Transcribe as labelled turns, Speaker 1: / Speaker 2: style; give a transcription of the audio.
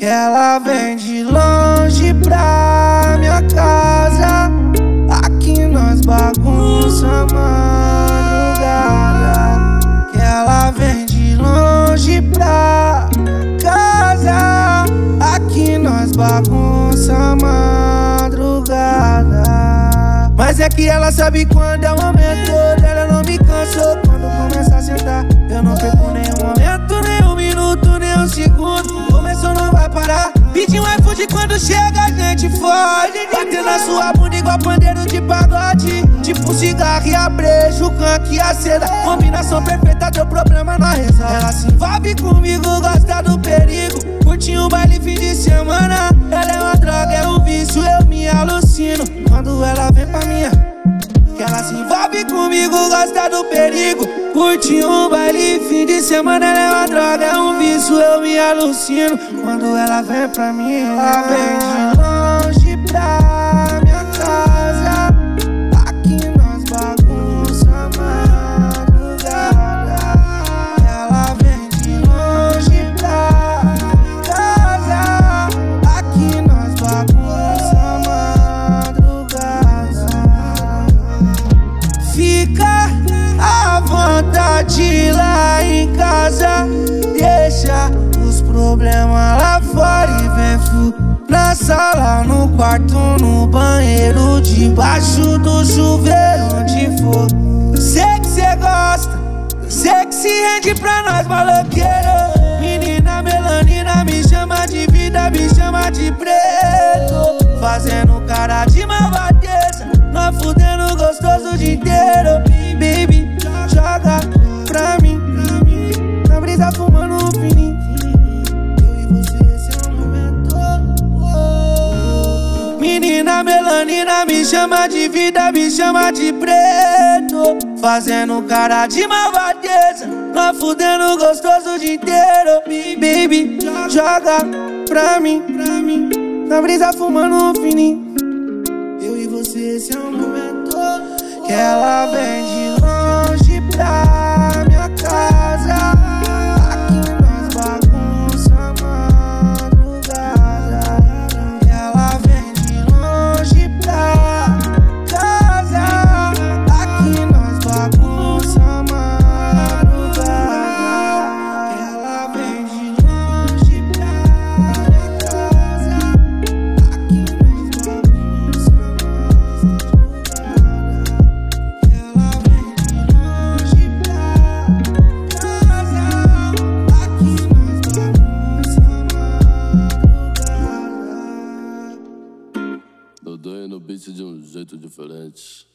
Speaker 1: que ela vem de longe pra minha casa. Aqui nós bagunça a madrugada, que ela vem de longe pra minha casa. Aqui nós bagunça a madrugada. Mas é que ela sabe quando é o momento dela, não me cansou quando começa a sentar. Eu não perco nenhum momento, nem um minuto, nem um segundo. Começou, não vai parar. Pediu um iFood quando chega a gente foge. Batendo na sua bunda igual pandeiro de pagode, tipo cigarro e a breja, o canque e a seda. Combinação perfeita, deu problema na resolve. Ela se envolve comigo, gosta do perigo. Curte um baile fim de semana. Ela é uma droga, é um vício, eu me alucino quando ela vem pra minha. Que ela se envolve comigo, gosta do perigo. Curte um baile fim de semana. Ela é uma droga, é um vício, eu me alucino quando ela vem pra mim. Ela vem de longe pra minha casa. Aqui nós bagunça a madrugada. Ela vem de longe pra minha casa. Aqui nós bagunça a madrugada. Fica à vontade lá em casa, deixa os problemas lá fora e vem na sala, no quarto, no banheiro, debaixo do chuveiro, onde for. Sei que cê gosta, sei que se rende pra nós maloqueiro. Menina melanina, me chama de vida, me chama de preto. Fazendo cara de malvadeza, nós fudendo gostoso o dia inteiro. Baby, joga pra mim, na brisa fumando um fininho. Eu e você, esse é o momento. Menina melanina, me chama de vida, me chama de preto. Fazendo cara de malvadeza, nós fudendo gostoso o dia inteiro. Baby, joga pra mim, na brisa fumando um fininho. Eu e você, esse é o momento. Que ela vem de longe pra minha casa. Aqui nós bagunça a madrugada. Que ela vem de longe pra casa. Aqui nós bagunça a madrugada. Que ela vem de longe pra minha casa. Aqui nós bagunça a
Speaker 2: Dodói no beat de um jeito diferente.